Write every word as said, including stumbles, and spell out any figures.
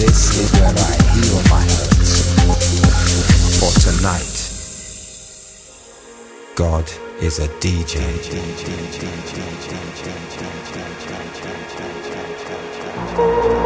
This is where I heal my hurts. For tonight, God is a D J.